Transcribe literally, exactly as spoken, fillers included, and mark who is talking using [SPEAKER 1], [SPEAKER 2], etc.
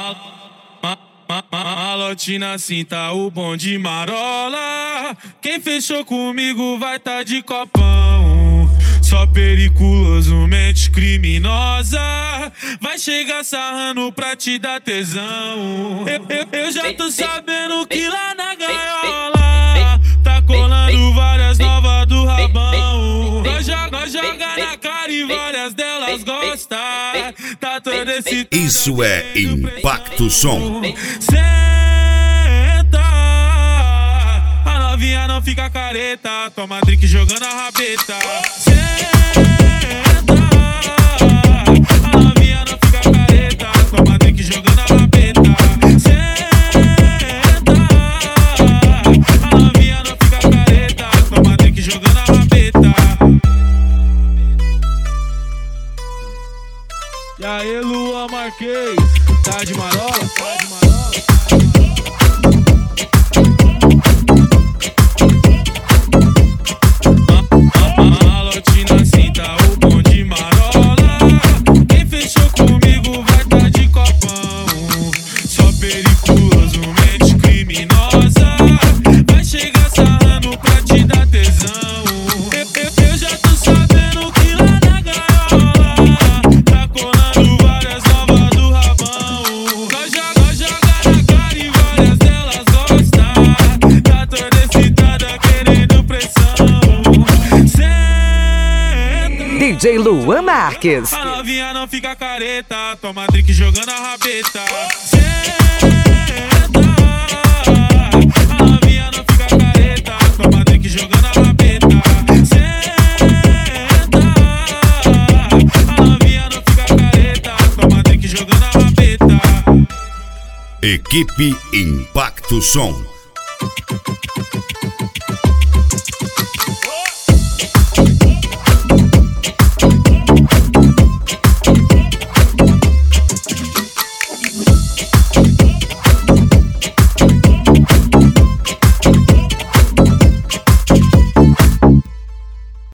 [SPEAKER 1] Malotina assim tá o bom de marola. Quem fechou comigo vai tá de copão. Só periculoso, mente criminosa. Vai chegar sarrando pra te dar tesão. Eu, eu, eu já tô sabendo que lá na gaiola tá colando várias novas do rabão. Nós joga, nós joga na cara e várias delas gostam. Tá todo esse...
[SPEAKER 2] Isso é Impacto Som.
[SPEAKER 1] Senta, a novinha não fica careta. Toma drink jogando a rabeta. Senta, a novinha não fica careta. Toma drink jogando a rabeta. Senta, a novinha não fica careta. Toma drink jogando a rabeta. E aí, Luan Marquês, tá de marola? Tá de marola? Malotina assim tá o bom de marola. Quem fechou comigo vai tá de copão. Só periculoso, mente criminosa. Vai chegar sarrando pra te dar tesão. Eu, eu, eu já tô sabendo que lá na gaiola tá colando várias novas do rabão. Nós joga, nós joga na cara e várias delas gostam. Tá toda excitada querendo pressão.
[SPEAKER 3] D J Luan Marques.
[SPEAKER 1] A novinha não fica careta. Toma drink jogando a rabeta. Senta, a novinha não fica careta. Toma drink jogando a rabeta. Senta, a novinha não fica careta. Toma drink jogando a rabeta.
[SPEAKER 2] Equipe Impacto Som.